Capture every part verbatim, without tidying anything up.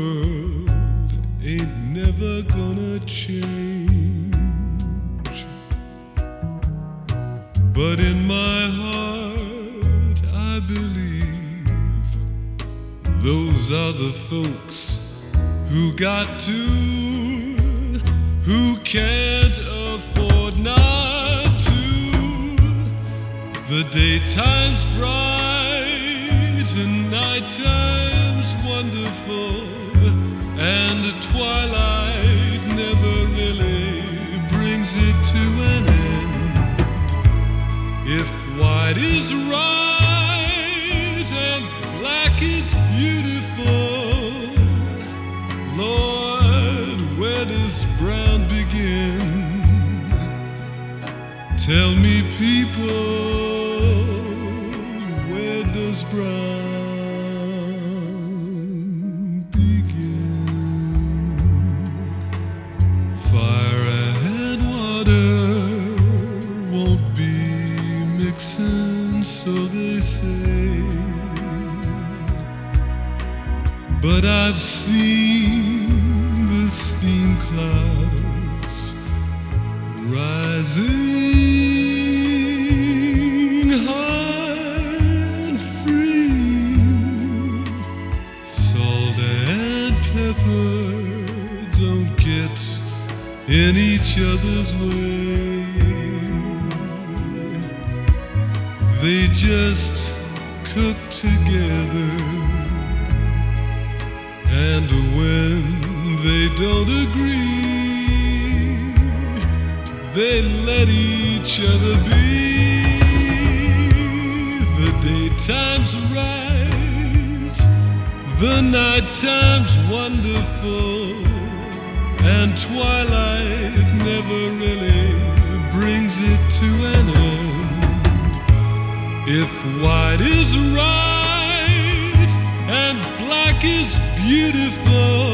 world ain't never gonna change, but in my heart I believe those are the folks who got to, who can't afford not to. The daytime's bright and nighttime's wonderful, and the twilight never really brings it to an end. If white is right and black is beautiful, Lord, where does brown begin? Tell me, people, where does brown begin? Fire and water won't be mixing, so they say, but I've seen the steam clouds rising high and free. Salt and pepper don't get in each other's way. They just cook together, and when they don't agree, they let each other be. The daytime's right, the nighttime's wonderful, and twilight never really brings it to an end. If white is right and black is beautiful,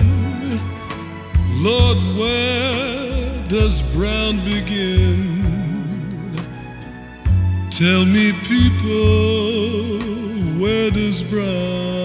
Lord, where does brown begin? Tell me, people, where does brown